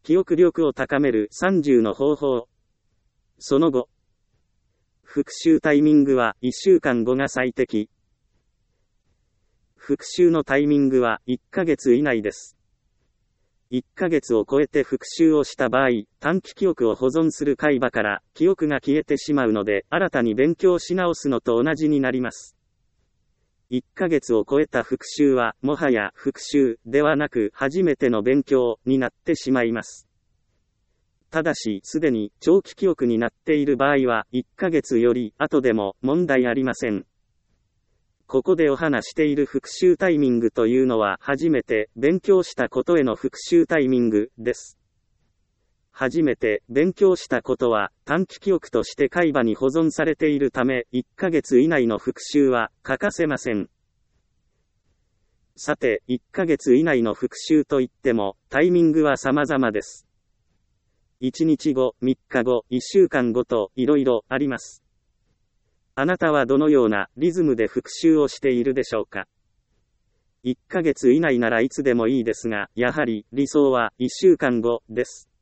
記憶力を高める30の方法。その後。復習タイミングは1週間後が最適。復習のタイミングは1ヶ月以内です。1ヶ月を超えて復習をした場合、短期記憶を保存する海馬から記憶が消えてしまうので、新たに勉強し直すのと同じになります。1ヶ月を超えた復習は、もはや復習ではなく初めての勉強になってしまいます。ただし、すでに長期記憶になっている場合は、1ヶ月より後でも問題ありません。ここでお話している復習タイミングというのは、初めて勉強したことへの復習タイミングです。初めて勉強したことは短期記憶として海馬に保存されているため、1ヶ月以内の復習は欠かせません。さて、1ヶ月以内の復習といっても、タイミングは様々です。1日後、3日後、1週間後といろいろあります。あなたはどのようなリズムで復習をしているでしょうか。1ヶ月以内ならいつでもいいですが、やはり理想は1週間後です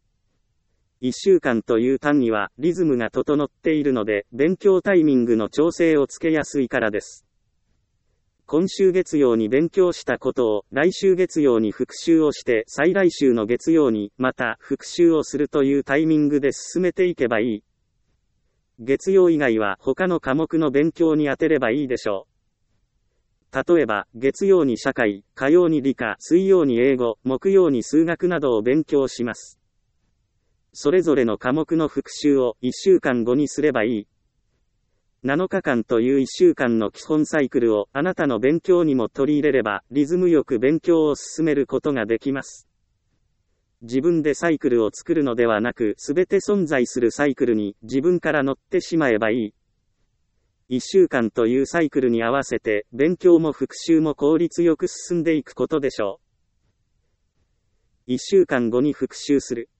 。1週間という単位はリズムが整っているので、勉強タイミングの調整をつけやすいからです。今週月曜に勉強したことを来週月曜に復習をして、再来週の月曜にまた復習をするというタイミングで進めていけばいい。月曜以外は他の科目の勉強に当てればいいでしょう。例えば、月曜に社会、火曜に理科、水曜に英語、木曜に数学などを勉強します。それぞれの科目の復習を1週間後にすればいい。7日間という1週間の基本サイクルをあなたの勉強にも取り入れれば、リズムよく勉強を進めることができます。自分でサイクルを作るのではなく、すべて存在するサイクルに自分から乗ってしまえばいい。1週間というサイクルに合わせて、勉強も復習も効率よく進んでいくことでしょう。1週間後に復習する。